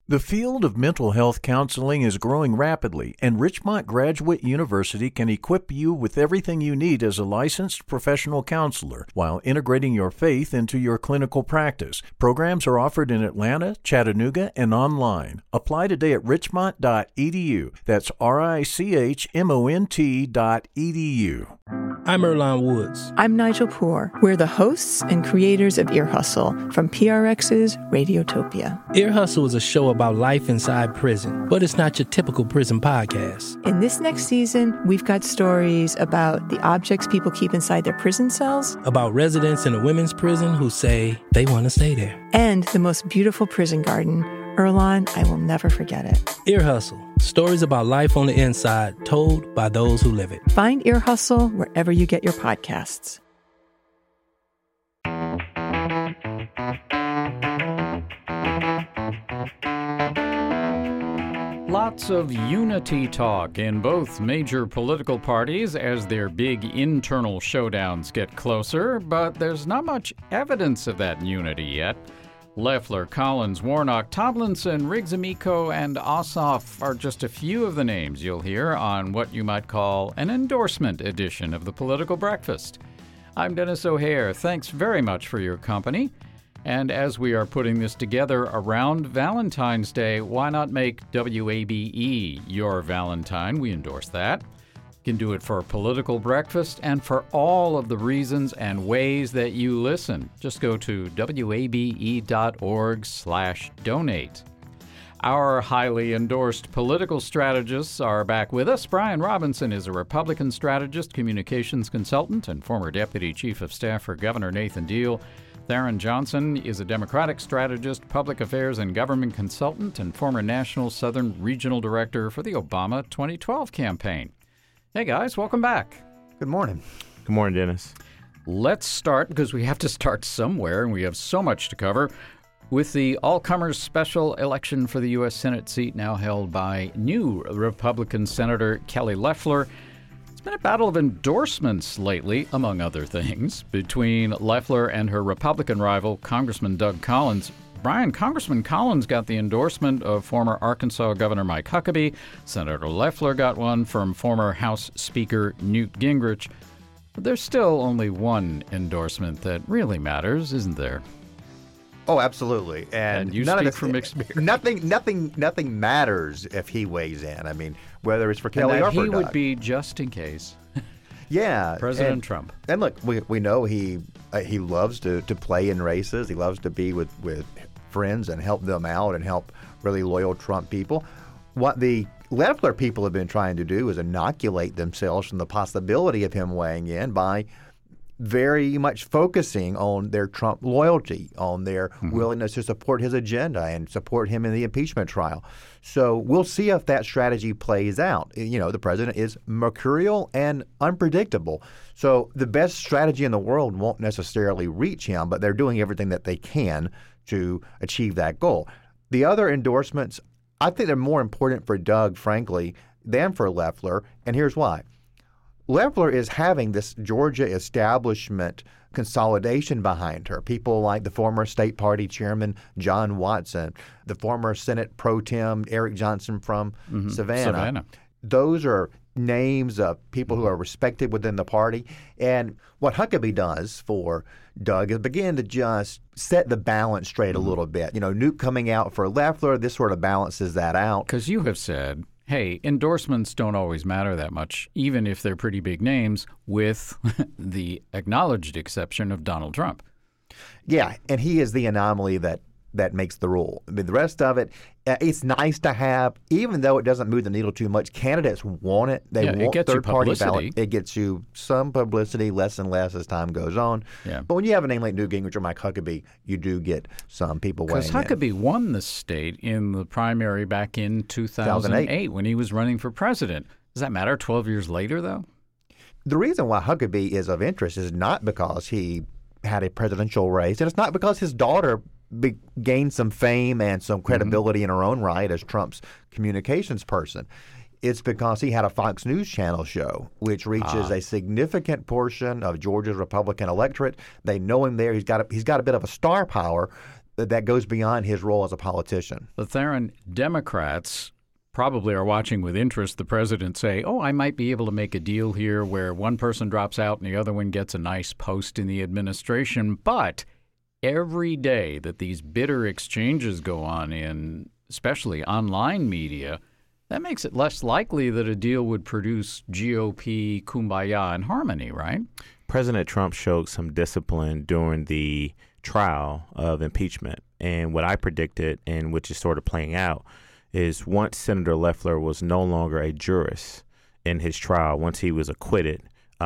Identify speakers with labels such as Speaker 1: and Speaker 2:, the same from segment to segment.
Speaker 1: The field of mental health counseling is growing rapidly, and Richmont Graduate University can equip you with everything you need as a licensed professional counselor while integrating your faith into your clinical practice. Programs are offered in Atlanta, Chattanooga, and online. Apply today at richmont.edu. That's richmont.edu.
Speaker 2: I'm Earlonne Woods.
Speaker 3: I'm Nigel Poor. We're the hosts and creators of Ear Hustle from PRX's Radiotopia.
Speaker 2: Ear Hustle is a show about life inside prison, but it's not your typical prison podcast.
Speaker 3: In this next season, we've got stories about the objects people keep inside their prison cells,
Speaker 2: about residents in a women's prison who say they want to stay there,
Speaker 3: and the most beautiful prison garden. Earlonne, I will never forget it.
Speaker 2: Ear Hustle. Stories about life on the inside, told by those who live it.
Speaker 3: Find Ear Hustle wherever you get your podcasts.
Speaker 4: Lots of unity talk in both major political parties as their big internal showdowns get closer, but there's not much evidence of that unity yet. Loeffler, Collins, Warnock, Tomlinson, Riggs-Amico, and Ossoff are just a few of the names you'll hear on what you might call an endorsement edition of the Political Breakfast. I'm Dennis O'Hare. Thanks very much for your company. And as we are putting this together around Valentine's Day, why not make WABE your Valentine? We endorse that. You can do it for Political Breakfast and for all of the reasons and ways that you listen. Just go to wabe.org/donate. Our highly endorsed political strategists are back with us. Brian Robinson is a Republican strategist, communications consultant, and former Deputy Chief of Staff for Governor Nathan Deal. Theron Johnson is a Democratic strategist, public affairs and government consultant, and former National Southern Regional Director for the Obama 2012 campaign. Hey guys, welcome back.
Speaker 5: Good morning.
Speaker 6: Good morning, Dennis.
Speaker 4: Let's start, because we have to start somewhere, and we have so much to cover, with the all-comers special election for the U.S. Senate seat now held by new Republican Senator Kelly Loeffler. It's been a battle of endorsements lately, among other things, between Loeffler and her Republican rival, Congressman Doug Collins. Brian, Congressman Collins got the endorsement of former Arkansas Governor Mike Huckabee. Senator Loeffler got one from former House Speaker Newt Gingrich. But there's still only one endorsement that really matters, isn't there?
Speaker 5: Oh, absolutely. And
Speaker 4: you speak from experience.
Speaker 5: Nothing matters if he weighs in. I mean, whether it's for Kelly or for
Speaker 4: he
Speaker 5: Doug.
Speaker 4: would be just in case.
Speaker 5: Yeah.
Speaker 4: President Trump.
Speaker 5: And look, we know he loves to play in races. He loves to be with friends and help them out and help really loyal Trump people. What the Loeffler people have been trying to do is inoculate themselves from the possibility of him weighing in by very much focusing on their Trump loyalty, on their willingness to support his agenda and support him in the impeachment trial. So we'll see if that strategy plays out. You know, the president is mercurial and unpredictable. So the best strategy in the world won't necessarily reach him, but they're doing everything that they can to achieve that goal. The other endorsements, I think they're more important for Doug, frankly, than for Loeffler, and here's why. Loeffler is having this Georgia establishment consolidation behind her. People like the former state party chairman, John Watson, the former Senate pro tem, Eric Johnson from Savannah. Those are names of people who are respected within the party. And what Huckabee does for Doug is begin to just set the balance straight a little bit. You know, Newt coming out for Loeffler, this sort of balances that out.
Speaker 4: Because you have said, hey, endorsements don't always matter that much, even if they're pretty big names, with the acknowledged exception of Donald Trump.
Speaker 5: Yeah, and he is the anomaly that makes the rule. I mean, the rest of it, it's nice to have, even though it doesn't move the needle too much. Candidates want it. They want third-party ballot. It gets you some publicity, less and less as time goes on. Yeah. But when you have a name like Newt Gingrich or Mike Huckabee, you do get some people weighing in.
Speaker 4: Because Huckabee won the state in the primary back in 2008 when he was running for president. Does that matter 12 years later, though?
Speaker 5: The reason why Huckabee is of interest is not because he had a presidential race, and it's not because his daughter gained some fame and some credibility in her own right as Trump's communications person. It's because he had a Fox News Channel show, which reaches a significant portion of Georgia's Republican electorate. They know him there. He's got a bit of a star power. that goes beyond his role as a politician.
Speaker 4: But Theron, Democrats probably are watching with interest the president say, oh, I might be able to make a deal here where one person drops out and the other one gets a nice post in the administration. But every day that these bitter exchanges go on in especially online media, that makes it less likely that a deal would produce GOP kumbaya and harmony, right?
Speaker 6: President Trump showed some discipline during the trial of impeachment. And what I predicted, and which is sort of playing out, is once Senator Loeffler was no longer a jurist in his trial, once he was acquitted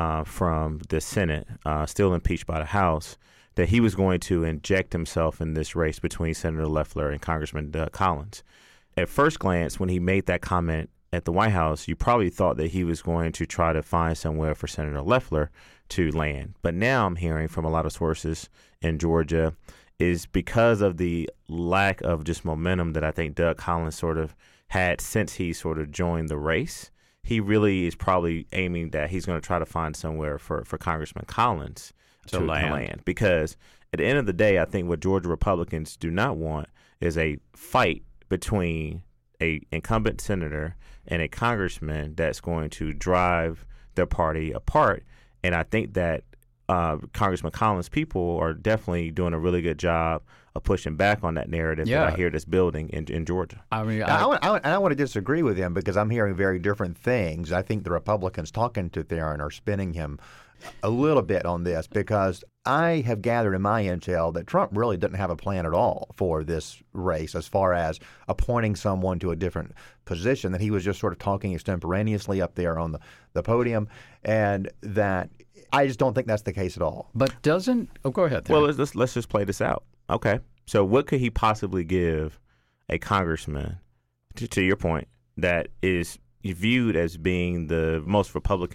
Speaker 6: from the Senate, still impeached by the House, that he was going to inject himself in this race between Senator Loeffler and Congressman Doug Collins. At first glance, when he made that comment at the White House, you probably thought that he was going to try to find somewhere for Senator Loeffler to land. But now I'm hearing from a lot of sources in Georgia is because of the lack of just momentum that I think Doug Collins sort of had since he sort of joined the race. He really is probably aiming that he's going to try to find somewhere for Congressman Collins to land. Because at the end of the day, I think what Georgia Republicans do not want is a fight between a incumbent senator and a congressman that's going to drive their party apart. And I think that Congressman Collins' people are definitely doing a really good job of pushing back on that narrative that I hear that's building in Georgia.
Speaker 5: I mean, I want to disagree with him because I'm hearing very different things. I think the Republicans talking to Theron are spinning him a little bit on this because I have gathered in my intel that Trump really didn't have a plan at all for this race as far as appointing someone to a different position, that he was just sort of talking extemporaneously up there on the podium, and that I just don't think that's the case at all.
Speaker 4: But doesn't – oh, go ahead.
Speaker 6: Well, let's just play this out. Okay. So what could he possibly give a congressman, to your point, that is viewed as being the most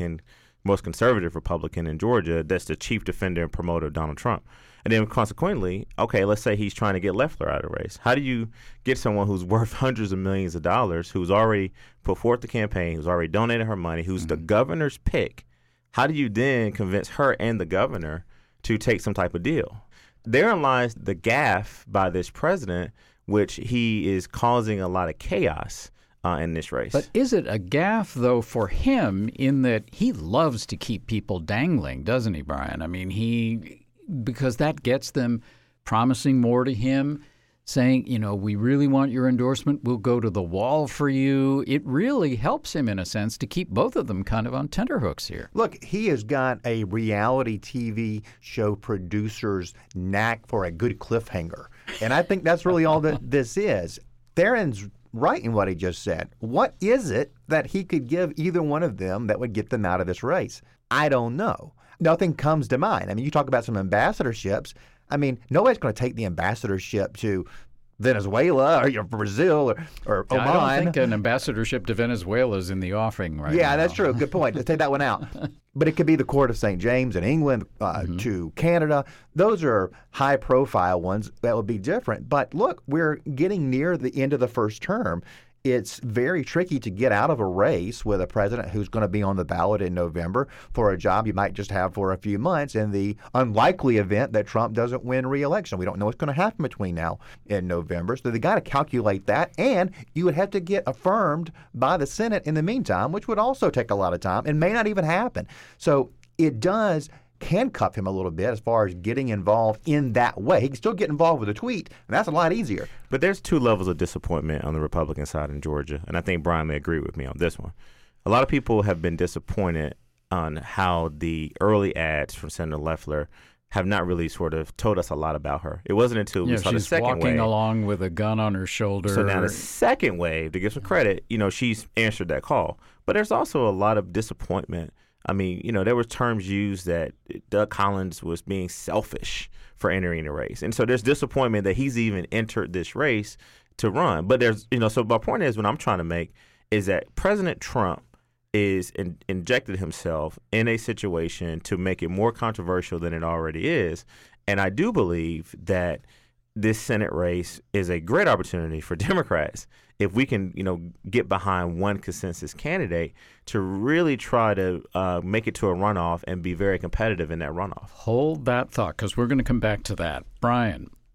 Speaker 6: conservative Republican in Georgia, that's the chief defender and promoter of Donald Trump? And then consequently, okay, let's say he's trying to get Loeffler out of the race. How do you get someone who's worth hundreds of millions of dollars, who's already put forth the campaign, who's already donated her money, who's the governor's pick? How do you then convince her and the governor to take some type of deal? Therein lies the gaffe by this president, which he is causing a lot of chaos in this race.
Speaker 4: But is it a gaffe, though, for him in that he loves to keep people dangling, doesn't he, Brian? I mean, because that gets them promising more to him, saying, you know, we really want your endorsement. We'll go to the wall for you. It really helps him, in a sense, to keep both of them kind of on tenterhooks here.
Speaker 5: Look, he has got a reality TV show producer's knack for a good cliffhanger. And I think that's really all that this is. Theron's right in what he just said. What is it that he could give either one of them that would get them out of this race? I don't know. Nothing comes to mind. I mean, you talk about some ambassadorships. I mean, nobody's going to take the ambassadorship to Venezuela or Brazil or Oman.
Speaker 4: I don't think an ambassadorship to Venezuela is in the offing right now.
Speaker 5: Yeah, that's true. Good point. Let's take that one out. But it could be the Court of St. James in England to Canada. Those are high-profile ones that would be different. But look, we're getting near the end of the first term. It's very tricky to get out of a race with a president who's going to be on the ballot in November for a job you might just have for a few months in the unlikely event that Trump doesn't win re-election. We don't know what's going to happen between now and November. So they got to calculate that. And you would have to get affirmed by the Senate in the meantime, which would also take a lot of time and may not even happen. So it does handcuff him a little bit as far as getting involved in that way. He can still get involved with a tweet, and that's a lot easier.
Speaker 6: But there's two levels of disappointment on the Republican side in Georgia, and I think Brian may agree with me on this one. A lot of people have been disappointed on how the early ads from Senator Loeffler have not really sort of told us a lot about her. It wasn't until we saw the second wave.
Speaker 4: She's walking along with a gun on her shoulder.
Speaker 6: So now the second wave, to give some credit, she's answered that call. But there's also a lot of disappointment. I mean, there were terms used that Doug Collins was being selfish for entering the race. And so there's disappointment that he's even entered this race to run. But there's, so my point is, what I'm trying to make is that President Trump is injected himself in a situation to make it more controversial than it already is. And I do believe that this Senate race is a great opportunity for Democrats if we can, get behind one consensus candidate to really try to make it to a runoff and be very competitive in that runoff.
Speaker 4: Hold that thought, because we're going to come back to that. Brian,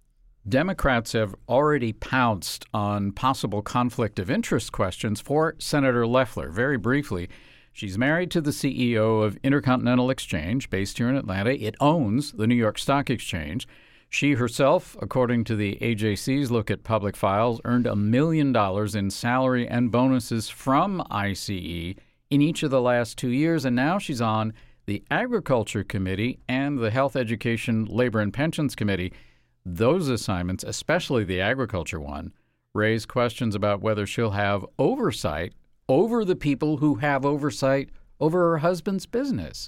Speaker 4: Democrats have already pounced on possible conflict of interest questions for Senator Loeffler. Very briefly, she's married to the CEO of Intercontinental Exchange, based here in Atlanta. It owns the New York Stock Exchange. She herself, according to the AJC's look at public files, earned $1 million in salary and bonuses from ICE in each of the last 2 years, and now she's on the Agriculture Committee and the Health, Education, Labor, and Pensions Committee. Those assignments, especially the agriculture one, raise questions about whether she'll have oversight over the people who have oversight over her husband's business.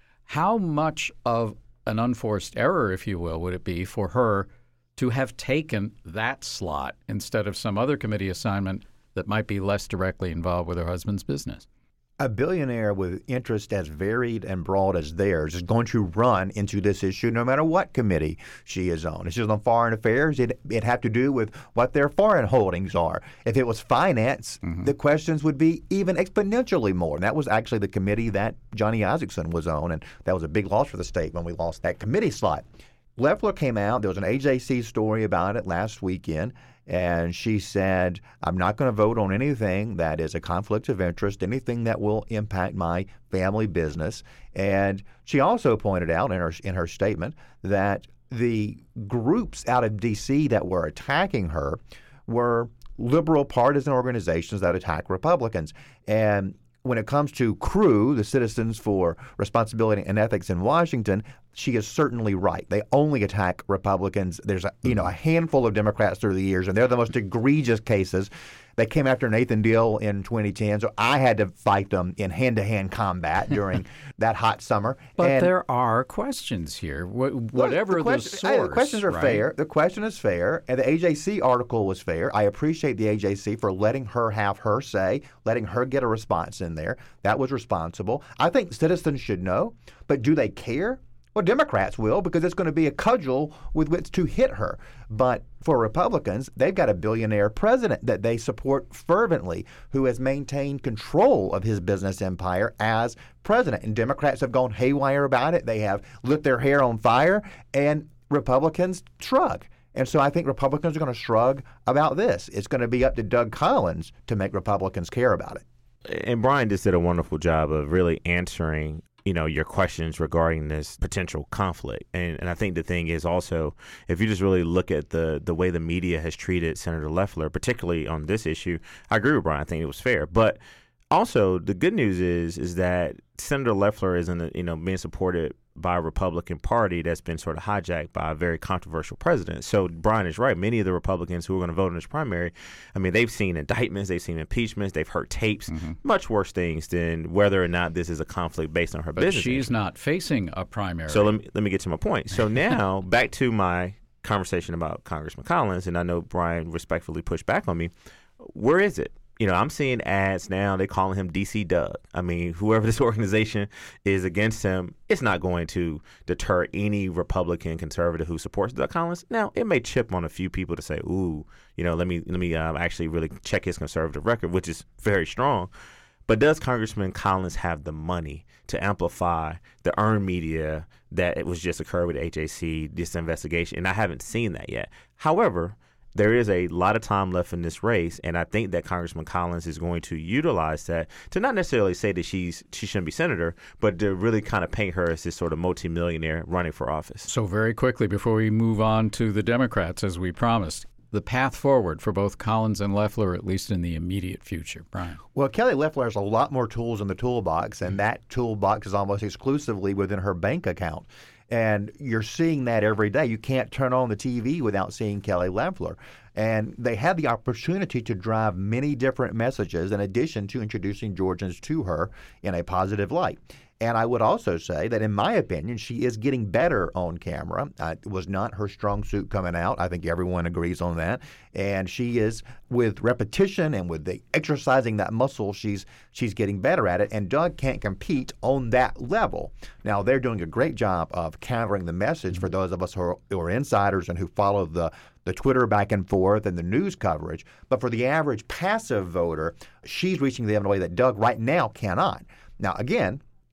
Speaker 4: How much of an unforced error, if you will, would it be for her to have taken that slot instead of some other committee assignment that might be less directly involved with her husband's business?
Speaker 5: A billionaire with interest as varied and broad as theirs is going to run into this issue no matter what committee she is on. If she's on foreign affairs, it'd have to do with what their foreign holdings are. If it was finance, the questions would be even exponentially more. And that was actually the committee that Johnny Isakson was on, and that was a big loss for the state when we lost that committee slot. Loeffler came out. There was an AJC story about it last weekend. And she said, I'm not going to vote on anything that is a conflict of interest, anything that will impact my family business. And she also pointed out in her statement that the groups out of D.C. that were attacking her were liberal partisan organizations that attack Republicans. And when it comes to CREW, the Citizens for Responsibility and Ethics in Washington, she is certainly right. They only attack Republicans. There's a handful of Democrats through the years, and they're the most egregious cases. They came after Nathan Deal in 2010, so I had to fight them in hand-to-hand combat during that hot summer.
Speaker 4: But there are questions here, whatever the source.
Speaker 5: The questions are
Speaker 4: right?
Speaker 5: fair. The question is fair, and the AJC article was fair. I appreciate the AJC for letting her have her say, letting her get a response in there. That was responsible. I think citizens should know, but do they care? Well, Democrats will, because it's going to be a cudgel with which to hit her. But for Republicans, they've got a billionaire president that they support fervently who has maintained control of his business empire as president. And Democrats have gone haywire about it. They have lit their hair on fire, and Republicans shrug. And so I think Republicans are going to shrug about this. It's going to be up to Doug Collins to make Republicans care about it.
Speaker 6: And Brian just did a wonderful job of really answering your questions regarding this potential conflict. And I think the thing is also, if you just really look at the way the media has treated Senator Loeffler, particularly on this issue, I agree with Brian. I think it was fair. But also, the good news is that Senator Loeffler isn't, being supported by a Republican Party that's been sort of hijacked by a very controversial president. So Brian is right. Many of the Republicans who are going to vote in this primary, they've seen indictments, they've seen impeachments, they've heard tapes, much worse things than whether or not this is a conflict based on her business.
Speaker 4: But she's not facing a primary.
Speaker 6: So let me get to my point. So now back to my conversation about Congressman Collins, and I know Brian respectfully pushed back on me. Where is it? I'm seeing ads now. They're calling him DC Doug. Whoever this organization is against him, it's not going to deter any Republican conservative who supports Doug Collins. Now, it may chip on a few people to say, ooh, let me actually really check his conservative record, which is very strong. But does Congressman Collins have the money to amplify the earned media that it was just occurred with AJC, this investigation? And I haven't seen that yet. However, there is a lot of time left in this race, and I think that Congressman Collins is going to utilize that to not necessarily say that she shouldn't be senator, but to really kind of paint her as this sort of multimillionaire running for office.
Speaker 4: So very quickly, before we move on to the Democrats, as we promised, the path forward for both Collins and Loeffler, at least in the immediate future, Brian?
Speaker 5: Well, Kelly Loeffler has a lot more tools in the toolbox, and that toolbox is almost exclusively within her bank account. And you're seeing that every day. You can't turn on the TV without seeing Kelly Loeffler. And they had the opportunity to drive many different messages in addition to introducing Georgians to her in a positive light. And I would also say that, in my opinion, she is getting better on camera. It was not her strong suit coming out. I think everyone agrees on that. And she is, with repetition and with the exercising that muscle, she's getting better at it. And Doug can't compete on that level. Now, they're doing a great job of countering the message for those of us who are insiders and who follow the Twitter back and forth and the news coverage. But for the average passive voter, she's reaching them in a way that Doug right now cannot. Now, again,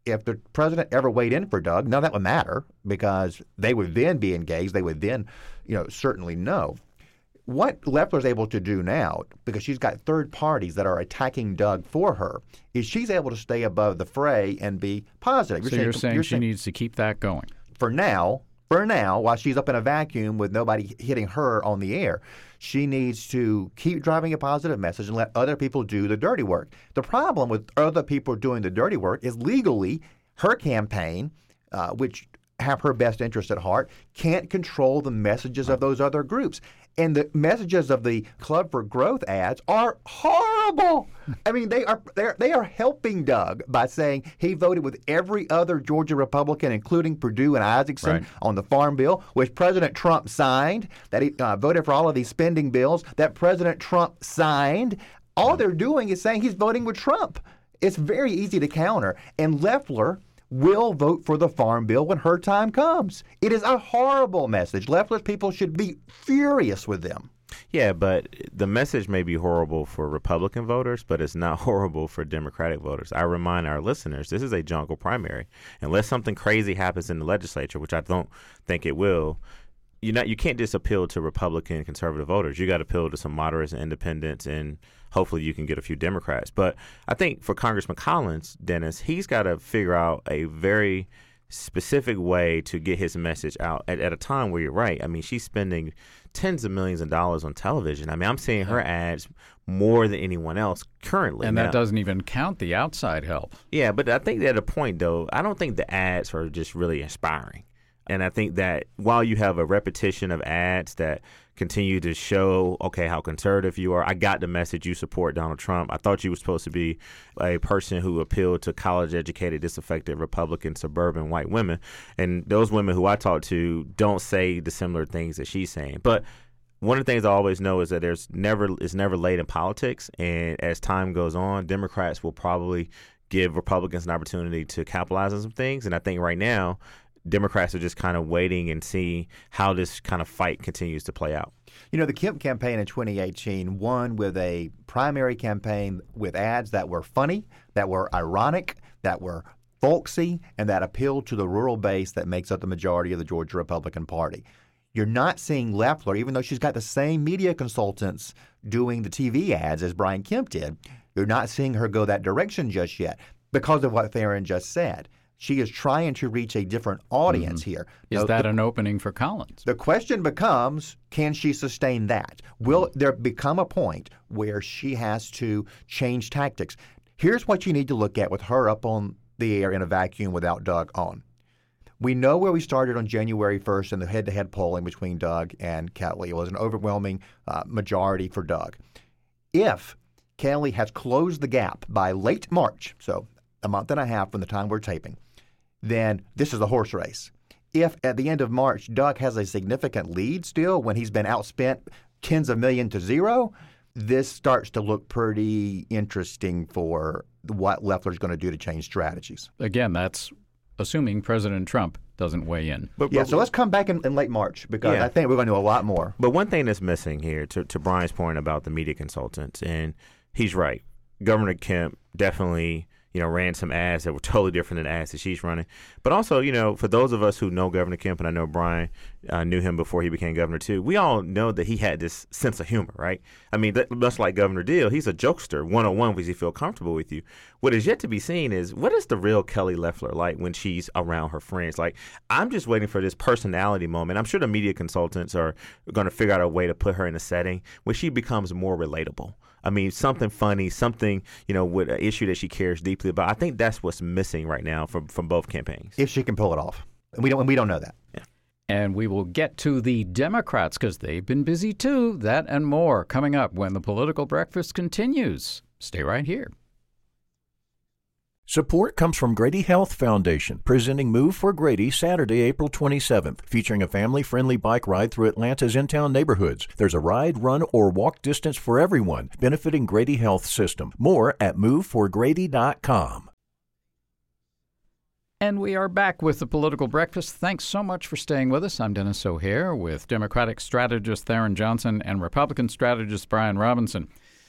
Speaker 5: if the president ever weighed in for Doug, none of that would matter because they would then be engaged. They would then, certainly know. What Loeffler's able to do now, because she's got third parties that are attacking Doug for her, is she's able to stay above the fray and be positive.
Speaker 4: You're saying she needs to keep that going.
Speaker 5: For now, while she's up in a vacuum with nobody hitting her on the air, she needs to keep driving a positive message and let other people do the dirty work. The problem with other people doing the dirty work is legally her campaign, which have her best interest at heart, can't control the messages of those other groups. And the messages of the Club for Growth ads are horrible. I mean, they are helping Doug by saying he voted with every other Georgia Republican, including Perdue and Isaacson, on the Farm Bill, which President Trump signed, that he voted for all of these spending bills that President Trump signed. All they're doing is saying he's voting with Trump. It's very easy to counter. And Loeffler will vote for the Farm Bill when her time comes. It is a horrible message. Loeffler's people should be furious with them.
Speaker 6: Yeah, but the message may be horrible for Republican voters, but it's not horrible for Democratic voters. I remind our listeners, this is a jungle primary. Unless something crazy happens in the legislature, which I don't think it will, you can't just appeal to Republican and conservative voters. You got to appeal to some moderates and independents, and hopefully you can get a few Democrats. But I think for Congressman Collins, Dennis, he's got to figure out a very specific way to get his message out at a time where you're right. I mean, she's spending tens of millions of dollars on television. I mean, I'm seeing her ads more than anyone else currently.
Speaker 4: And that doesn't even count the outside help.
Speaker 6: Yeah, but I think at a point, though, I don't think the ads are just really inspiring. And I think that while you have a repetition of ads that continue to show, okay, how conservative you are, I got the message, you support Donald Trump. I thought you were supposed to be a person who appealed to college-educated, disaffected Republican suburban white women. And those women who I talk to don't say the similar things that she's saying. But one of the things I always know is that it's never late in politics. And as time goes on, Democrats will probably give Republicans an opportunity to capitalize on some things. And I think right now, Democrats are just kind of waiting and see how this kind of fight continues to play out.
Speaker 5: The Kemp campaign in 2018 won with a primary campaign with ads that were funny, that were ironic, that were folksy, and that appealed to the rural base that makes up the majority of the Georgia Republican Party. You're not seeing Loeffler, even though she's got the same media consultants doing the TV ads as Brian Kemp did, you're not seeing her go that direction just yet because of what Theron just said. She is trying to reach a different audience here.
Speaker 4: Is that an opening for Collins?
Speaker 5: The question becomes, can she sustain that? Will there become a point where she has to change tactics? Here's what you need to look at with her up on the air in a vacuum without Doug on. We know where we started on January 1st in the head-to-head polling between Doug and Kelly. It was an overwhelming majority for Doug. If Kelly has closed the gap by late March, so a month and a half from the time we're taping, then this is a horse race. If at the end of March, Doug has a significant lead still when he's been outspent tens of millions to zero, this starts to look pretty interesting for what Loeffler's going to do to change strategies.
Speaker 4: Again, that's assuming President Trump doesn't weigh in.
Speaker 5: So let's come back in late March because I think we're going to do a lot more.
Speaker 6: But one thing that's missing here, to Brian's point about the media consultants, and he's right, Governor Kemp definitely ran some ads that were totally different than the ads that she's running. But also, for those of us who know Governor Kemp, and I know Brian knew him before he became governor too, we all know that he had this sense of humor, right? I mean, much like Governor Deal, he's a jokester, one-on-one because he feels comfortable with you. What is yet to be seen is, what is the real Kelly Loeffler like when she's around her friends? Like, I'm just waiting for this personality moment. I'm sure the media consultants are going to figure out a way to put her in a setting where she becomes more relatable. I mean, something funny, something, with an issue that she cares deeply about. I think that's what's missing right now from both campaigns.
Speaker 5: If she can pull it off. And we don't know that.
Speaker 6: Yeah.
Speaker 4: And we will get to the Democrats because they've been busy too. That and more coming up when the Political Breakfast continues. Stay right here.
Speaker 1: Support comes from Grady Health Foundation, presenting Move for Grady Saturday, April 27th, featuring a family-friendly bike ride through Atlanta's in-town neighborhoods. There's a ride, run, or walk distance for everyone, benefiting Grady Health System. More at moveforgrady.com.
Speaker 4: And we are back with the Political Breakfast. Thanks so much for staying with us. I'm Dennis O'Hare with Democratic strategist Theron Johnson and Republican strategist Brian Robinson.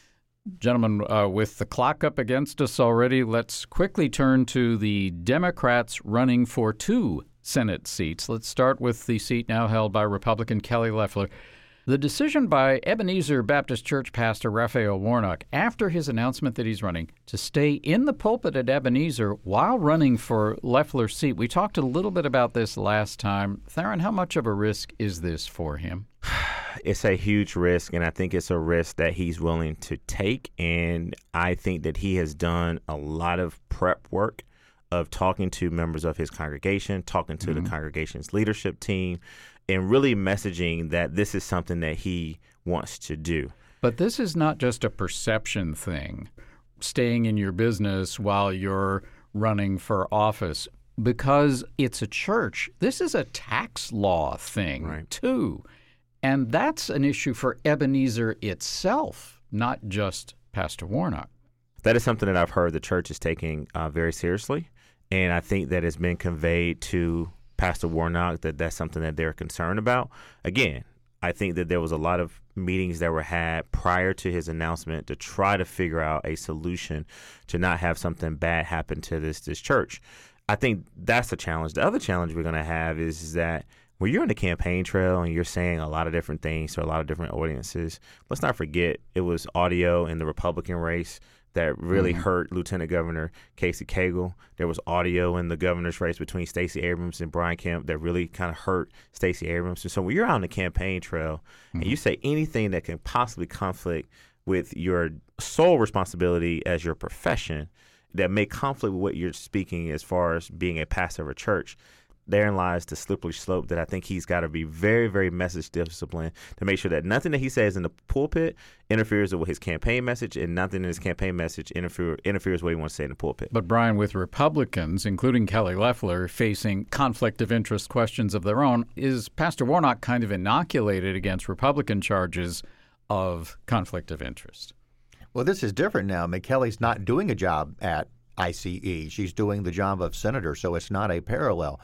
Speaker 4: Gentlemen, with the clock up against us already, let's quickly turn to the Democrats running for 2 Senate seats. Let's start with the seat now held by Republican Kelly Loeffler. The decision by Ebenezer Baptist Church pastor Raphael Warnock, after his announcement that he's running, to stay in the pulpit at Ebenezer while running for Loeffler's seat. We talked a little bit about this last time. Theron, how much of a risk is this for him?
Speaker 6: It's a huge risk, and I think it's a risk that he's willing to take. And I think that he has done a lot of prep work of talking to members of his congregation, talking to the congregation's leadership team, and really messaging that this is something that he wants to do.
Speaker 4: But this is not just a perception thing, staying in your business while you're running for office. Because it's a church, this is a tax law thing, too. And that's an issue for Ebenezer itself, not just Pastor Warnock.
Speaker 6: That is something that I've heard the church is taking very seriously. And I think that it's been conveyed to Pastor Warnock that that's something that they're concerned about. Again, I think that there was a lot of meetings that were had prior to his announcement to try to figure out a solution to not have something bad happen to this church. I think that's the challenge. The other challenge we're going to have is that when you're on the campaign trail and you're saying a lot of different things to a lot of different audiences, let's not forget it was audio in the Republican race that really hurt Lieutenant Governor Casey Cagle. There was audio in the governor's race between Stacey Abrams and Brian Kemp that really kind of hurt Stacey Abrams. And so when you're out on the campaign trail and you say anything that can possibly conflict with your sole responsibility as your profession that may conflict with what you're speaking as far as being a pastor of a church, therein lies the slippery slope that I think he's got to be very, very message disciplined to make sure that nothing that he says in the pulpit interferes with his campaign message and nothing in his campaign message interferes with what he wants to say in the pulpit.
Speaker 4: But, Brian, with Republicans, including Kelly Loeffler, facing conflict of interest questions of their own, is Pastor Warnock kind of inoculated against Republican charges of conflict of interest?
Speaker 5: Well, this is different now. Kelly's not doing a job at ICE. She's doing the job of senator, so it's not a parallel.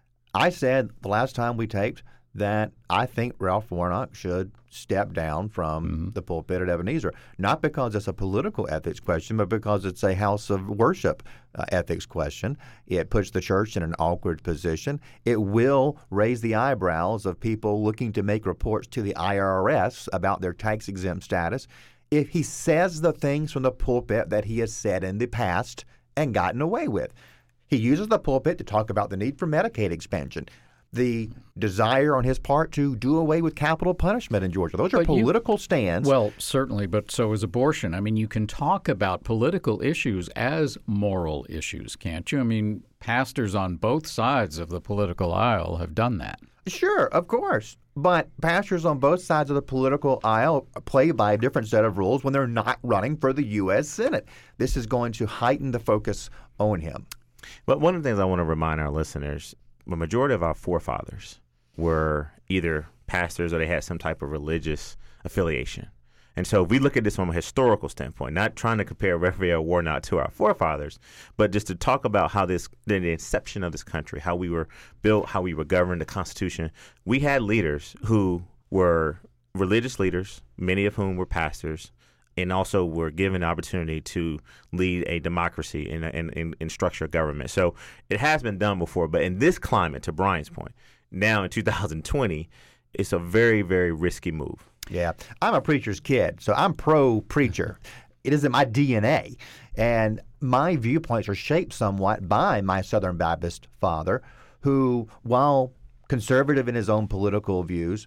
Speaker 5: I said the last time we taped that I think Ralph Warnock should step down from the pulpit at Ebenezer, not because it's a political ethics question, but because it's a house of worship ethics question. It puts the church in an awkward position. It will raise the eyebrows of people looking to make reports to the IRS about their tax-exempt status. If he says the things from the pulpit that he has said in the past and gotten away with. He uses the pulpit to talk about the need for Medicaid expansion, the desire on his part to do away with capital punishment in Georgia. Those are political stands.
Speaker 4: Well, certainly, but so is abortion. I mean, you can talk about political issues as moral issues, can't you? I mean, pastors on both sides of the political aisle have done that.
Speaker 5: Sure, of course. But pastors on both sides of the political aisle play by a different set of rules when they're not running for the U.S. Senate. This is going to heighten the focus on him.
Speaker 6: But one of the things I want to remind our listeners, the majority of our forefathers were either pastors or they had some type of religious affiliation. And so if we look at this from a historical standpoint, not trying to compare Raphael Warnock to our forefathers, but just to talk about how the inception of this country, how we were built, how we were governed, the Constitution, we had leaders who were religious leaders, many of whom were pastors, and also were given the opportunity to lead a democracy and structure government. So it has been done before, but in this climate, to Brian's point, now in 2020, it's a very, very risky move.
Speaker 5: Yeah, I'm a preacher's kid, so I'm pro-preacher. It is in my DNA, and my viewpoints are shaped somewhat by my Southern Baptist father, who, while conservative in his own political views,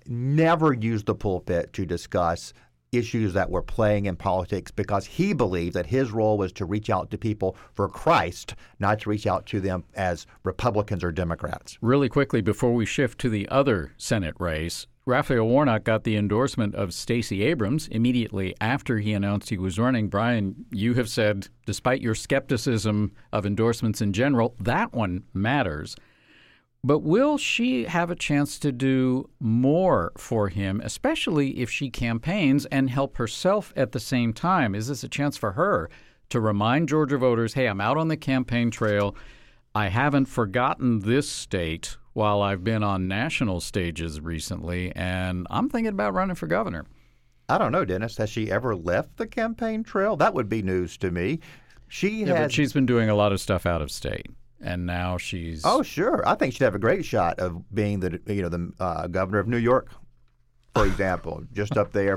Speaker 5: never used the pulpit to discuss issues that were playing in politics because he believed that his role was to reach out to people for Christ, not to reach out to them as Republicans or Democrats.
Speaker 4: Really quickly, before we shift to the other Senate race, Raphael Warnock got the endorsement of Stacey Abrams immediately after he announced he was running. Brian, you have said, despite your skepticism of endorsements in general, that one matters. But will she have a chance to do more for him, especially if she campaigns and help herself at the same time? Is this a chance for her to remind Georgia voters, hey, I'm out on the campaign trail. I haven't forgotten this state while I've been on national stages recently, and I'm thinking about running for governor?
Speaker 5: I don't know, Dennis. Has she ever left the campaign trail? That would be news to me.
Speaker 4: But she's been doing a lot of stuff out of state, and now she's.
Speaker 5: Oh, sure. I think she'd have a great shot of being the governor of New York, for example, just up there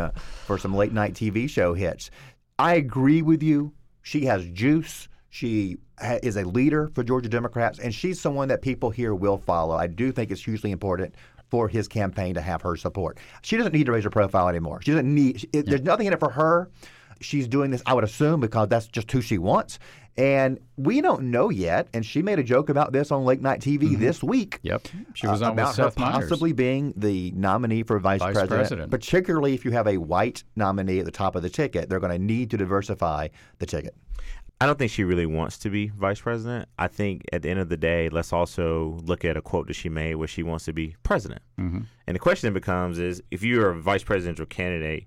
Speaker 5: for some late night TV show hits. I agree with you. She has juice. She is a leader for Georgia Democrats, and she's someone that people here will follow. I do think it's hugely important for his campaign to have her support. She doesn't need to raise her profile anymore. She doesn't need. There's nothing in it for her. She's doing this, I would assume, because that's just who she wants. And we don't know yet. And she made a joke about this on late night TV this week.
Speaker 4: Yep, she was on
Speaker 5: about
Speaker 4: with Seth
Speaker 5: her
Speaker 4: Meyers.
Speaker 5: possibly being the nominee for vice president. Particularly if you have a white nominee at the top of the ticket, they're going to need to diversify the ticket.
Speaker 6: I don't think she really wants to be vice president. I think at the end of the day, let's also look at a quote that she made where she wants to be president. And the question then becomes is, if you're a vice presidential candidate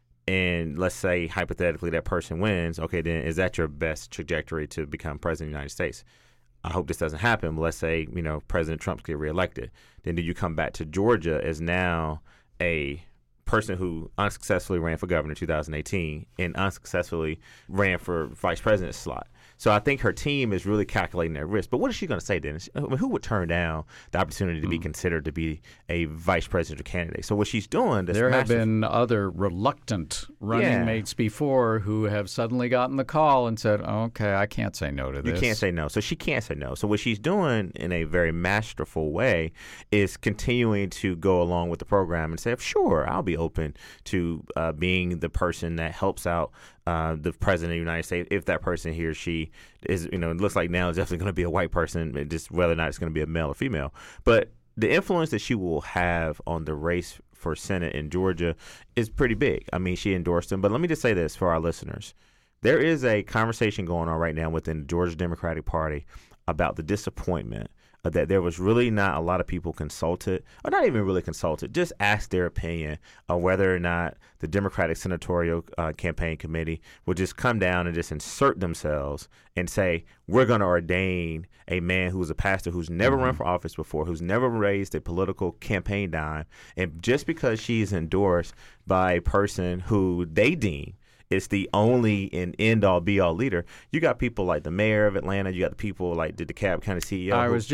Speaker 6: and let's say hypothetically that person wins, okay, then is that your best trajectory to become president of the United States? I hope this doesn't happen. But let's say, President Trump gets reelected. Then do you come back to Georgia as now a person who unsuccessfully ran for governor in 2018 and unsuccessfully ran for vice president slot? So I think her team is really calculating that risk. But what is she going to say, Dennis? I mean, who would turn down the opportunity to be considered to be a vice presidential candidate? So what she's doing,
Speaker 4: there have been other reluctant running mates before who have suddenly gotten the call and said, okay, I can't say no to this.
Speaker 6: You can't say no. So she can't say no. So what she's doing in a very masterful way is continuing to go along with the program and say, sure, I'll be open to being the person that helps out the president of the United States, if that person, he or she is, it looks like now it's definitely going to be a white person, just whether or not it's going to be a male or female. But the influence that she will have on the race for Senate in Georgia is pretty big. I mean, she endorsed him. But let me just say this for our listeners. There is a conversation going on right now within the Georgia Democratic Party about the disappointment that there was really not a lot of people consulted, or not even really consulted, just asked their opinion on whether or not the Democratic Senatorial Campaign Committee would just come down and just insert themselves and say, we're going to ordain a man who's a pastor who's never run for office before, who's never raised a political campaign dime, and just because she's endorsed by a person who they deem it's the only and end-all, be-all leader. You got people like the mayor of Atlanta. You got the people like the DeKalb County CEO.
Speaker 4: I was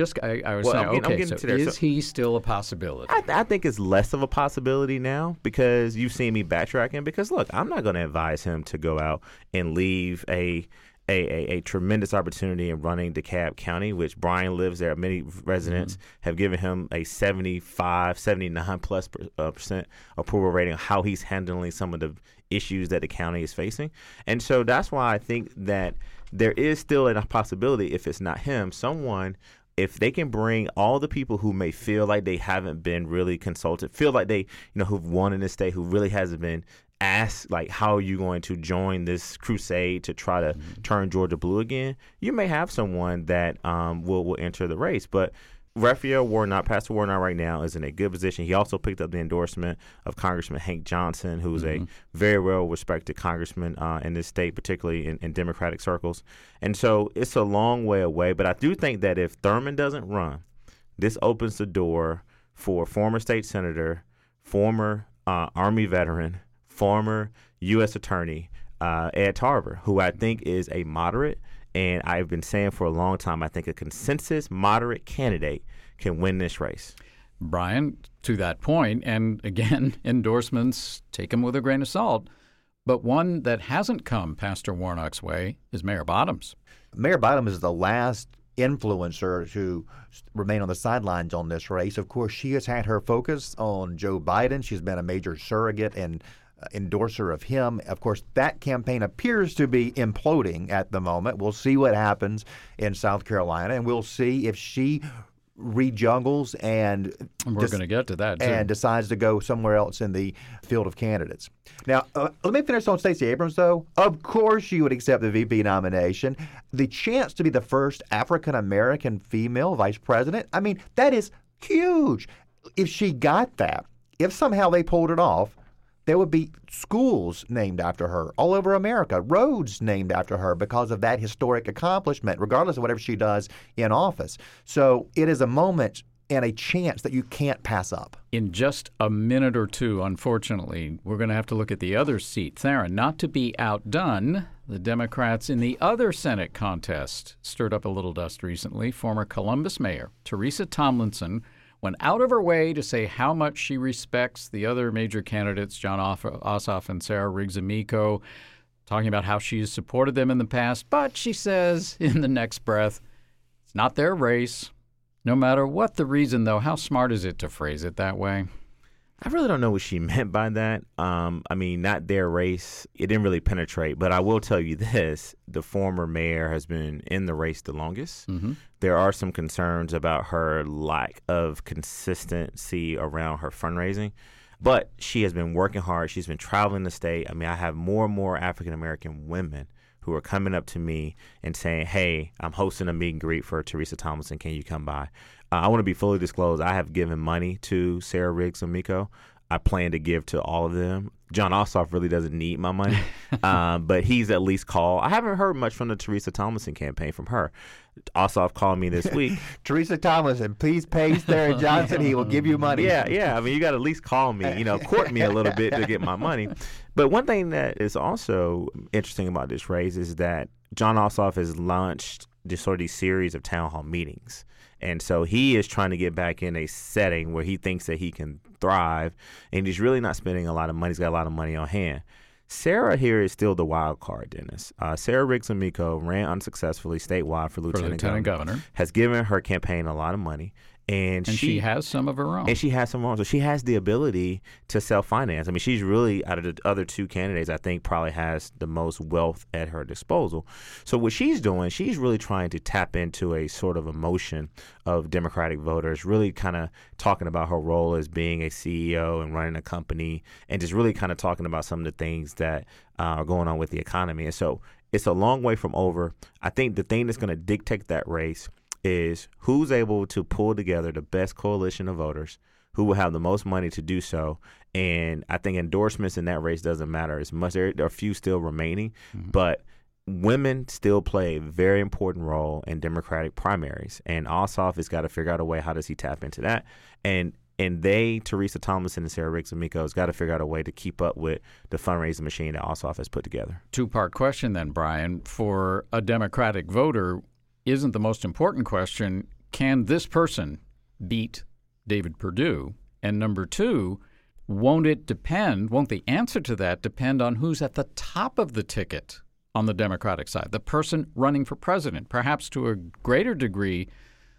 Speaker 4: saying, is he still a possibility?
Speaker 6: I think it's less of a possibility now because you've seen me backtracking. Because, look, I'm not going to advise him to go out and leave a tremendous opportunity in running DeKalb County, which Brian lives there. Many residents have given him a 75, 79+% approval rating on how he's handling some of the issues that the county is facing. And so that's why I think that there is still a possibility, if it's not him, someone, if they can bring all the people who may feel like they haven't been really consulted, feel like they, who've won in this state, who really hasn't been asked, like, how are you going to join this crusade to try to turn Georgia blue again? You may have someone that will enter the race. But Raphael Warnock, Pastor Warnock right now is in a good position. He also picked up the endorsement of Congressman Hank Johnson, who's a very well-respected congressman in this state, particularly in Democratic circles. And so it's a long way away. But I do think that if Thurmond doesn't run, this opens the door for former state senator, former Army veteran, former U.S. attorney Ed Tarver, who I think is a moderate, and I've been saying for a long time, I think a consensus moderate candidate can win this race.
Speaker 4: Brian, to that point, and again, endorsements, take them with a grain of salt, but one that hasn't come Pastor Warnock's way is Mayor Bottoms.
Speaker 5: Mayor Bottoms is the last influencer to remain on the sidelines on this race. Of course, she has had her focus on Joe Biden. She's been a major surrogate and endorser of him. Of course, that campaign appears to be imploding at the moment. We'll see what happens in South Carolina, and we'll see if she rejuggles and
Speaker 4: we're going to get to that too,
Speaker 5: and decides to go somewhere else in the field of candidates. Now, let me finish on Stacey Abrams, though. Of course she would accept the VP nomination. The chance to be the first African-American female vice president, I mean, that is huge. If she got that, if somehow they pulled it off, there would be schools named after her all over America, roads named after her because of that historic accomplishment, regardless of whatever she does in office. So it is a moment and a chance that you can't pass up.
Speaker 4: In just a minute or two, unfortunately, we're going to have to look at the other seat. Theron, not to be outdone, the Democrats in the other Senate contest stirred up a little dust recently. Former Columbus Mayor Teresa Tomlinson went out of her way to say how much she respects the other major candidates, Jon Ossoff and Sarah Riggs Amico, talking about how she has supported them in the past. But she says in the next breath, it's not their race. No matter what the reason, though, how smart is it to phrase it that way?
Speaker 6: I really don't know what she meant by that. I mean, not their race. It didn't really penetrate. But I will tell you this. The former mayor has been in the race the longest. Mm-hmm. There are some concerns about her lack of consistency around her fundraising. But she has been working hard. She's been traveling the state. I mean, I have more and more African-American women who are coming up to me and saying, hey, I'm hosting a meet and greet for Teresa Tomlinson. Can you come by? I want to be fully disclosed. I have given money to Sarah Riggs Amico. I plan to give to all of them. Jon Ossoff really doesn't need my money, but he's at least called. I haven't heard much from the Teresa Tomlinson campaign from her. Ossoff called me this week.
Speaker 5: Teresa Tomlinson, please pay Sarah Johnson. He will give you money.
Speaker 6: Yeah. I mean, you got to at least call me, court me a little bit to get my money. But one thing that is also interesting about this race is that Jon Ossoff has launched just sort of these series of town hall meetings. And so he is trying to get back in a setting where he thinks that he can thrive, and he's really not spending a lot of money. He's got a lot of money on hand. Sarah here is still the wild card, Dennis. Sarah Riggs Amico ran unsuccessfully statewide for lieutenant governor. Has given her campaign a lot of money. And
Speaker 4: she has some of her own.
Speaker 6: And she has some of her own. So she has the ability to self-finance. I mean, she's really, out of the other two candidates, I think probably has the most wealth at her disposal. So what she's doing, she's really trying to tap into a sort of emotion of Democratic voters, really kind of talking about her role as being a CEO and running a company, and just really kind of talking about some of the things that are going on with the economy. And so it's a long way from over. I think the thing that's going to dictate that race is who's able to pull together the best coalition of voters, who will have the most money to do so. And I think endorsements in that race doesn't matter as much. There are a few still remaining, but women still play a very important role in Democratic primaries. And Ossoff has got to figure out a way, how does he tap into that? And Teresa Tomlinson and Sarah Riggs Amico, has got to figure out a way to keep up with the fundraising machine that Ossoff has put together.
Speaker 4: Two-part question then, Brian. For a Democratic voter, isn't the most important question, can this person beat David Perdue? And number two, won't the answer to that depend on who's at the top of the ticket on the Democratic side, the person running for president, perhaps to a greater degree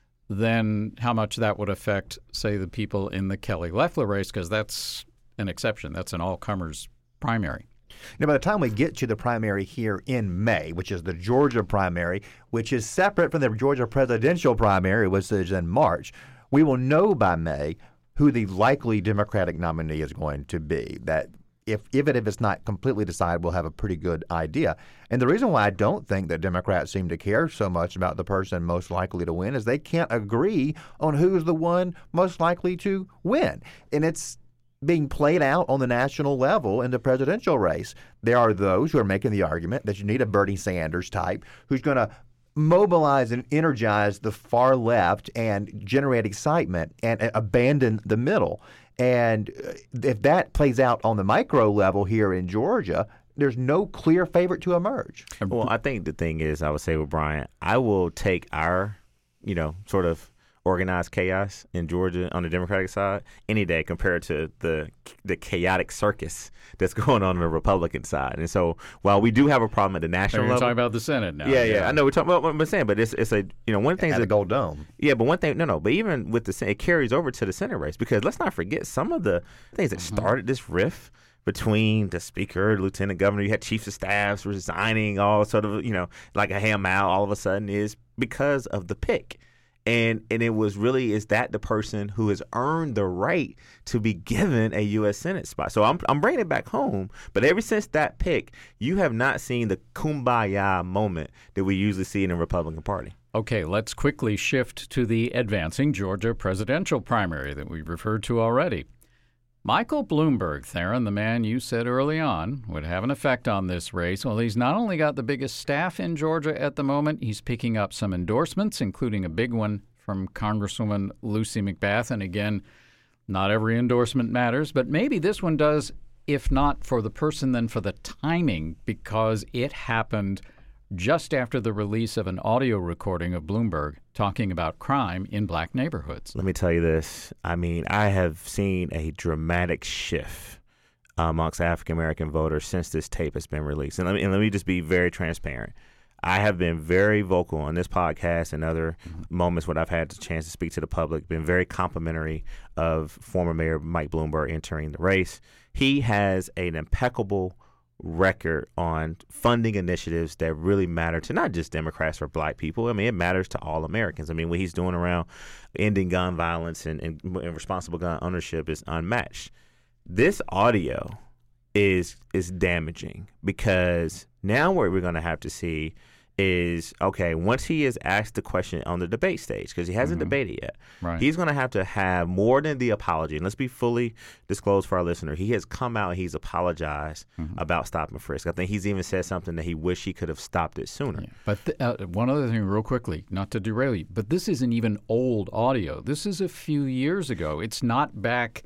Speaker 4: than how much that would affect, say, the people in the Kelly Loeffler race, because that's an exception. That's an all-comers primary.
Speaker 5: Now, by the time we get to the primary here in May, which is the Georgia primary, which is separate from the Georgia presidential primary, which is in March, we will know by May who the likely Democratic nominee is going to be. That even if it's not completely decided, we'll have a pretty good idea. And the reason why I don't think that Democrats seem to care so much about the person most likely to win is they can't agree on who's the one most likely to win. And it's being played out on the national level in the presidential race. There are those who are making the argument that you need a Bernie Sanders type who's going to mobilize and energize the far left and generate excitement and abandon the middle. And if that plays out on the micro level here in Georgia, there's no clear favorite to emerge.
Speaker 6: Well, I think the thing is, I would say with Brian, I will take our, sort of organized chaos in Georgia on the Democratic side any day compared to the chaotic circus that's going on the Republican side. And so while we do have a problem at the national level,
Speaker 4: you're talking about the Senate now.
Speaker 6: Yeah. I know we're talking about what I'm saying, but it's a one thing
Speaker 5: at the Gold Dome.
Speaker 6: Yeah, but one thing but even with the Senate, it carries over to the Senate race, because let's not forget some of the things that started this rift between the speaker, the lieutenant governor. You had chiefs of staffs resigning, all sort of like a ham out all of a sudden, is because of the pick. And it was really, is that the person who has earned the right to be given a U.S. Senate spot? So I'm bringing it back home. But ever since that pick, you have not seen the kumbaya moment that we usually see in the Republican Party.
Speaker 4: Okay, let's quickly shift to the advancing Georgia presidential primary that we referred to already. Michael Bloomberg, Theron, the man you said early on would have an effect on this race. Well, he's not only got the biggest staff in Georgia at the moment, he's picking up some endorsements, including a big one from Congresswoman Lucy McBath. And again, not every endorsement matters, but maybe this one does, if not for the person, then for the timing, because it happened just after the release of an audio recording of Bloomberg talking about crime in black neighborhoods.
Speaker 6: Let me tell you this. I mean, I have seen a dramatic shift amongst African-American voters since this tape has been released. And let me just be very transparent. I have been very vocal on this podcast and other moments when I've had the chance to speak to the public, been very complimentary of former Mayor Mike Bloomberg entering the race. He has an impeccable record on funding initiatives that really matter to not just Democrats or black people. I mean, it matters to all Americans. I mean, what he's doing around ending gun violence and responsible gun ownership is unmatched. This audio is damaging because now what we're going to have to see is, okay, once he is asked the question on the debate stage, because he hasn't debated yet,
Speaker 4: Right.
Speaker 6: He's going to have more than the apology. And let's be fully disclosed for our listener. He has come out and he's apologized about stop and frisk. I think he's even said something that he wished he could have stopped it sooner.
Speaker 4: Yeah. But one other thing real quickly, not to derail you, but this isn't even old audio. This is a few years ago. It's not back,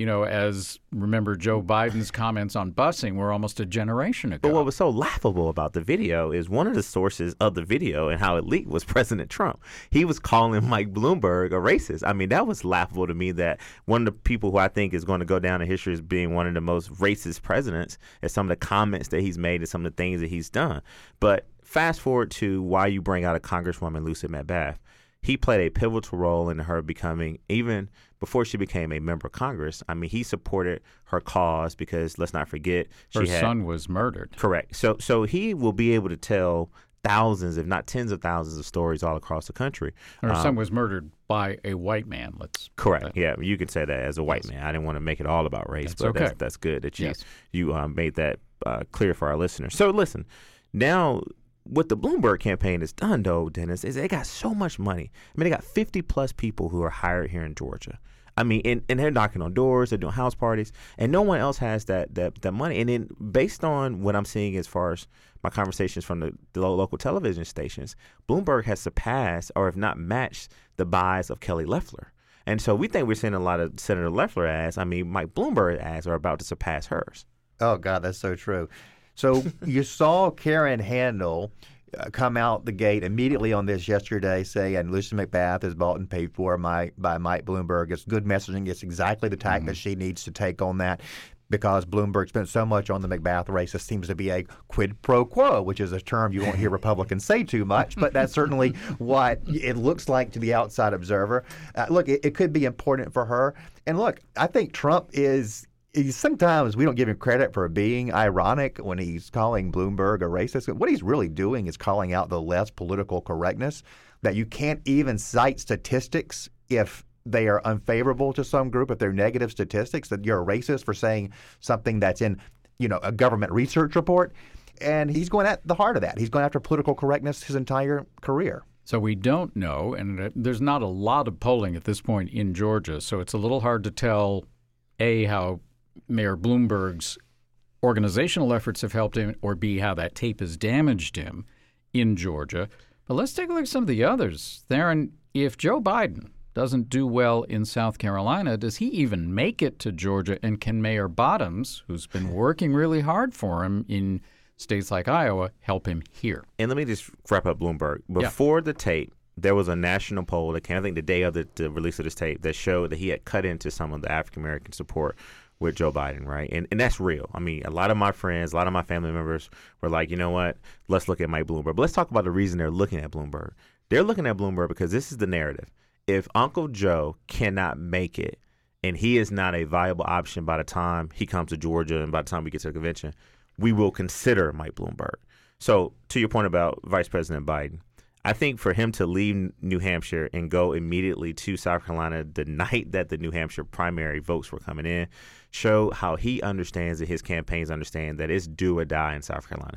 Speaker 4: as remember Joe Biden's comments on busing were almost a generation ago.
Speaker 6: But what was so laughable about the video is one of the sources of the video and how it leaked was President Trump. He was calling Mike Bloomberg a racist. I mean, that was laughable to me, that one of the people who I think is going to go down in history as being one of the most racist presidents is some of the comments that he's made and some of the things that he's done. But fast forward to why you bring out a Congresswoman, Lucy McBath. He played a pivotal role in her becoming, even before she became a member of Congress, I mean, he supported her cause because, let's not forget,
Speaker 4: her son was murdered.
Speaker 6: Correct. So he will be able to tell thousands, if not tens of thousands of stories all across the country.
Speaker 4: Her son was murdered by a white man.
Speaker 6: Correct. Yeah, you can say that as a white man. I didn't want to make it all about race,
Speaker 4: That's
Speaker 6: but
Speaker 4: okay.
Speaker 6: that's good that you made that clear for our listeners. So listen, now what the Bloomberg campaign has done, though, Dennis, is they got so much money. I mean, they got 50-plus people who are hired here in Georgia. I mean, and they're knocking on doors, they're doing house parties, and no one else has that money. And then based on what I'm seeing as far as my conversations from the local television stations, Bloomberg has surpassed, or if not matched, the buys of Kelly Loeffler. And so we think we're seeing a lot of Senator Loeffler ads. I mean, Mike Bloomberg ads are about to surpass hers.
Speaker 5: Oh, God, that's so true. So you saw Karen Handel come out the gate immediately on this yesterday, saying Lucy McBath is bought and paid for by Mike Bloomberg. It's good messaging. It's exactly the tack that she needs to take on that, because Bloomberg spent so much on the McBath race. It seems to be a quid pro quo, which is a term you won't hear Republicans say too much, but that's certainly what it looks like to the outside observer. Look, it could be important for her. And look, I think Trump sometimes we don't give him credit for being ironic when he's calling Bloomberg a racist. What he's really doing is calling out the left's political correctness, that you can't even cite statistics if they are unfavorable to some group, if they're negative statistics, that you're a racist for saying something that's in, a government research report. And he's going at the heart of that. He's going after political correctness his entire career.
Speaker 4: So we don't know, and there's not a lot of polling at this point in Georgia, so it's a little hard to tell, A, how Mayor Bloomberg's organizational efforts have helped him, or B, how that tape has damaged him in Georgia. But let's take a look at some of the others. Theron, if Joe Biden doesn't do well in South Carolina, does he even make it to Georgia? And can Mayor Bottoms, who's been working really hard for him in states like Iowa, help him here?
Speaker 6: And let me just wrap up Bloomberg. Before the tape, there was a national poll that came, I think, the day of the release of this tape, that showed that he had cut into some of the African-American support with Joe Biden, right? And that's real. I mean, a lot of my friends, a lot of my family members were like, you know what, let's look at Mike Bloomberg. But let's talk about the reason they're looking at Bloomberg. They're looking at Bloomberg because this is the narrative. If Uncle Joe cannot make it and he is not a viable option by the time he comes to Georgia and by the time we get to the convention, we will consider Mike Bloomberg. So to your point about Vice President Biden, I think for him to leave New Hampshire and go immediately to South Carolina the night that the New Hampshire primary votes were coming in show how he understands, that his campaigns understand, that it's do or die in South Carolina.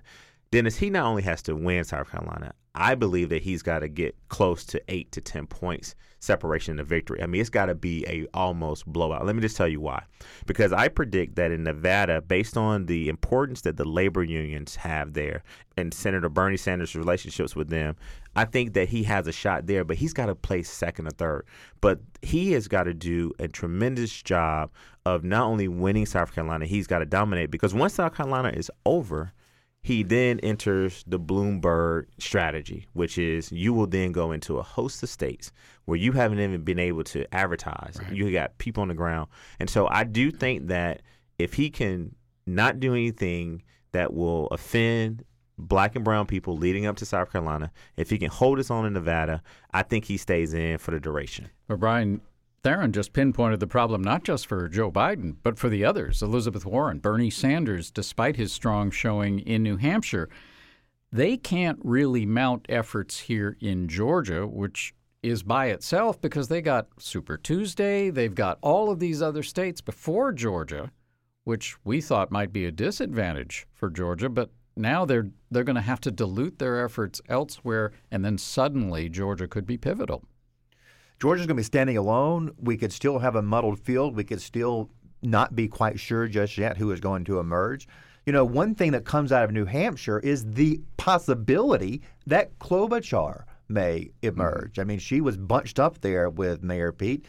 Speaker 6: Dennis, he not only has to win South Carolina, I believe that he's got to get close to 8 to 10 points separation in the victory. I mean, it's got to be a almost blowout. Let me just tell you why. Because I predict that in Nevada, based on the importance that the labor unions have there and Senator Bernie Sanders' relationships with them, I think that he has a shot there, but he's got to place second or third. But he has got to do a tremendous job of not only winning South Carolina, he's got to dominate, because once South Carolina is over, he then enters the Bloomberg strategy, which is you will then go into a host of states where you haven't even been able to advertise. Right. You got people on the ground. And so I do think that if he can not do anything that will offend black and brown people leading up to South Carolina, if he can hold his own in Nevada, I think he stays in for the duration.
Speaker 4: But Brian, Theron just pinpointed the problem not just for Joe Biden, but for the others, Elizabeth Warren, Bernie Sanders, despite his strong showing in New Hampshire. They can't really mount efforts here in Georgia, which is by itself because they got Super Tuesday. They've got all of these other states before Georgia, which we thought might be a disadvantage for Georgia, but now they're going to have to dilute their efforts elsewhere, and then suddenly Georgia could be pivotal.
Speaker 5: Georgia's going to be standing alone. We could still have a muddled field. We could still not be quite sure just yet who is going to emerge. You know, one thing that comes out of New Hampshire is the possibility that Klobuchar may emerge. I mean, she was bunched up there with Mayor Pete,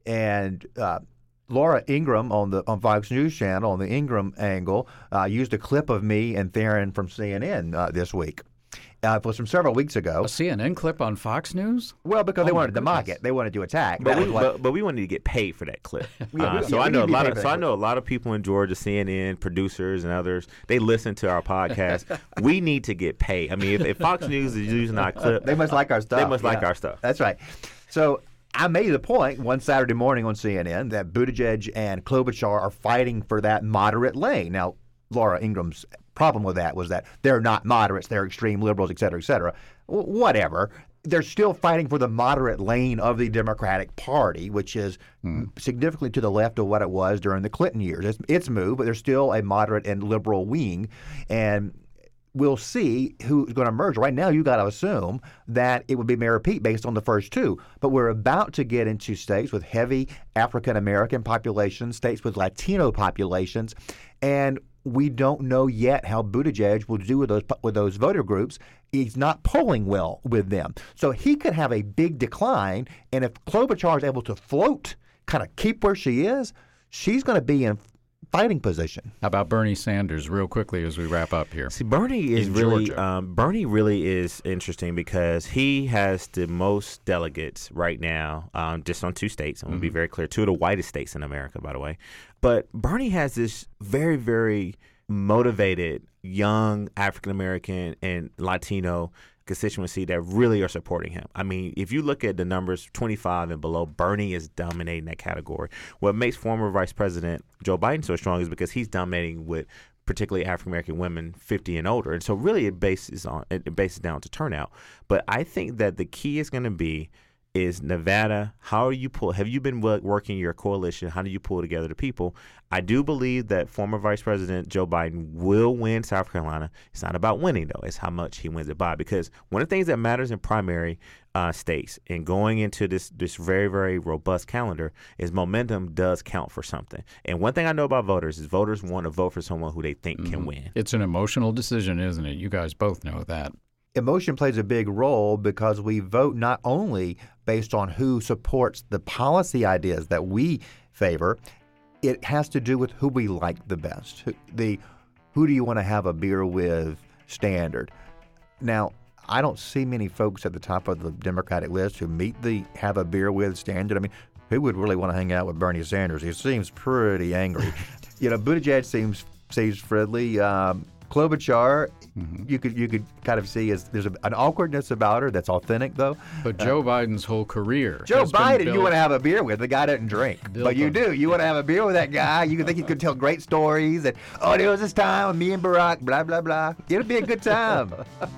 Speaker 5: and Laura Ingraham on Fox News Channel on the Ingraham angle used a clip of me and Theron from CNN this week. It was from several weeks ago.
Speaker 4: A CNN clip on Fox News?
Speaker 5: Well, because they wanted to mock it, they wanted to attack.
Speaker 6: But we wanted to get paid for that clip. I know a lot of people in Georgia, CNN producers and others. They listen to our podcast. We need to get paid. I mean, if Fox News is using our clip,
Speaker 5: they must like our stuff.
Speaker 6: They must like our stuff.
Speaker 5: That's right. So I made the point one Saturday morning on CNN that Buttigieg and Klobuchar are fighting for that moderate lane. Now, Laura Ingram's problem with that was that they're not moderates, they're extreme liberals, et cetera, et cetera. Whatever. They're still fighting for the moderate lane of the Democratic Party, which is significantly to the left of what it was during the Clinton years. It's moved, but there's still a moderate and liberal wing, and we'll see who's going to emerge. Right now, you got to assume that it would be Mayor Pete based on the first two, but we're about to get into states with heavy African-American populations, states with Latino populations, and we don't know yet how Buttigieg will do with those voter groups. He's not polling well with them. So he could have a big decline, and if Klobuchar is able to float, kind of keep where she is, she's going to be in fighting position.
Speaker 4: How about Bernie Sanders, real quickly as we wrap up here?
Speaker 6: See, Bernie is Bernie really is interesting because he has the most delegates right now, just on 2 states. I'm going to be very clear, 2 of the whitest states in America, by the way. But Bernie has this very, very motivated young African-American and Latino constituency that really are supporting him. I mean, if you look at the numbers 25 and below, Bernie is dominating that category. What makes former Vice President Joe Biden so strong is because he's dominating with particularly African-American women 50 and older. And so really it bases down to turnout. But I think that the key is going to be is Nevada. Have you been working your coalition? How do you pull together the people? I do believe that former Vice President Joe Biden will win South Carolina. It's not about winning, though. It's how much he wins it by. Because one of the things that matters in primary states and going into this very, very robust calendar is momentum does count for something. And one thing I know about voters is voters want to vote for someone who they think can win.
Speaker 4: It's an emotional decision, isn't it? You guys both know that.
Speaker 5: Emotion plays a big role because we vote not only based on who supports the policy ideas that we favor, it has to do with who we like the best. Who do you want to have a beer with standard. Now, I don't see many folks at the top of the Democratic list who meet the have a beer with standard. I mean, who would really want to hang out with Bernie Sanders? He seems pretty angry. Buttigieg seems friendly. Klobuchar, you could kind of see there's an awkwardness about her that's authentic, though.
Speaker 4: But Joe Biden's whole career.
Speaker 5: Joe Biden, you want to have a beer with. The guy doesn't drink, but you do. You want to have a beer with that guy. You think he could tell great stories. And there was this time with me and Barack, blah blah blah. It'll be a good time.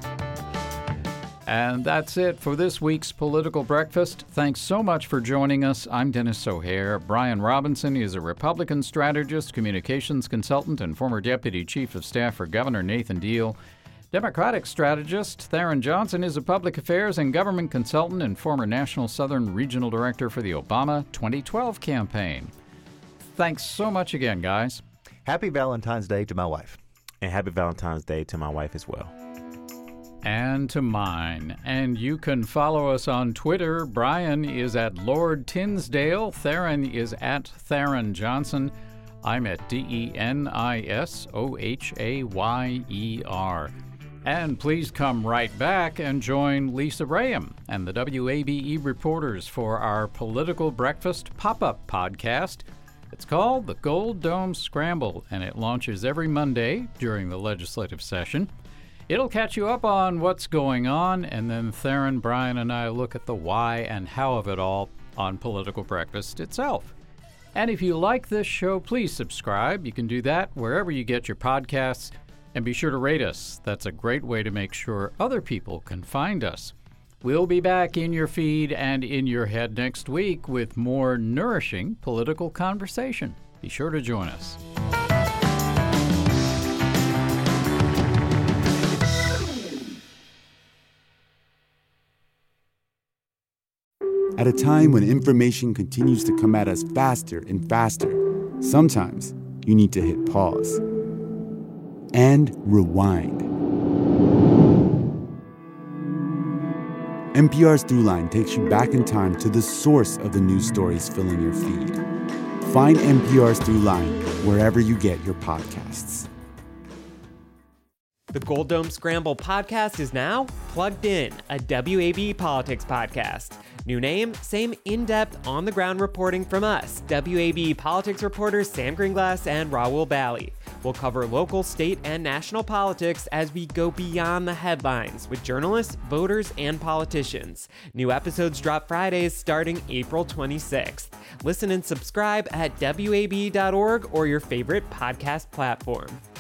Speaker 4: And that's it for this week's Political Breakfast. Thanks so much for joining us. I'm Dennis O'Hare. Brian Robinson is a Republican strategist, communications consultant, and former Deputy Chief of Staff for Governor Nathan Deal. Democratic strategist Theron Johnson is a public affairs and government consultant and former National Southern Regional Director for the Obama 2012 campaign. Thanks so much again, guys.
Speaker 5: Happy Valentine's Day to my wife.
Speaker 6: And happy Valentine's Day to my wife as well.
Speaker 4: And to mine. And you can follow us on Twitter. Brian is at Lord Tinsdale. Theron is at Theron Johnson. I'm at DENISOHAYER. And please come right back and join Lisa Rayam and the WABE reporters for our Political Breakfast pop-up podcast. It's called The Gold Dome Scramble, and it launches every Monday during the legislative session. It'll catch you up on what's going on, and then Theron, Brian, and I look at the why and how of it all on Political Breakfast itself. And if you like this show, please subscribe. You can do that wherever you get your podcasts. And be sure to rate us. That's a great way to make sure other people can find us. We'll be back in your feed and in your head next week with more nourishing political conversation. Be sure to join us.
Speaker 7: At a time when information continues to come at us faster and faster, sometimes you need to hit pause and rewind. NPR's Throughline takes you back in time to the source of the news stories filling your feed. Find NPR's Throughline wherever you get your podcasts.
Speaker 8: The Gold Dome Scramble podcast is now Plugged In, a WAB politics podcast. New name, same in-depth, on-the-ground reporting from us, WAB politics reporters Sam Greenglass and Raul Bali. We'll cover local, state, and national politics as we go beyond the headlines with journalists, voters, and politicians. New episodes drop Fridays starting April 26th. Listen and subscribe at WAB.org or your favorite podcast platform.